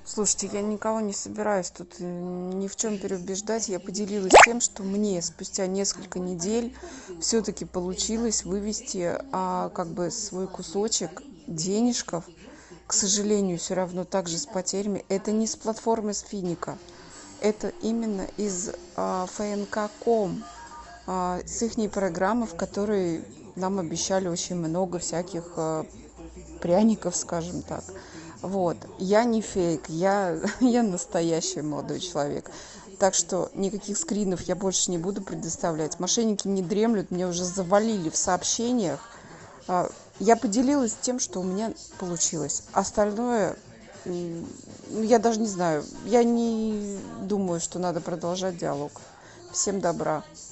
Слушайте, я никого не собираюсь тут ни в чем переубеждать. Я поделилась тем, что мне спустя несколько недель все-таки получилось вывести как бы свой кусочек денежков. К сожалению, все равно также с потерями. Это не с платформы с Финика. Это именно из ФНК.ком, с ихней программы, в которой нам обещали очень много всяких пряников, скажем так. Вот. Я не фейк, я настоящий молодой человек. Так что никаких скринов я больше не буду предоставлять. Мошенники не дремлют, мне уже завалили в сообщениях. Я поделилась тем, что у меня получилось. Остальное, ну, я даже не знаю. Я не думаю, что надо продолжать диалог. Всем добра.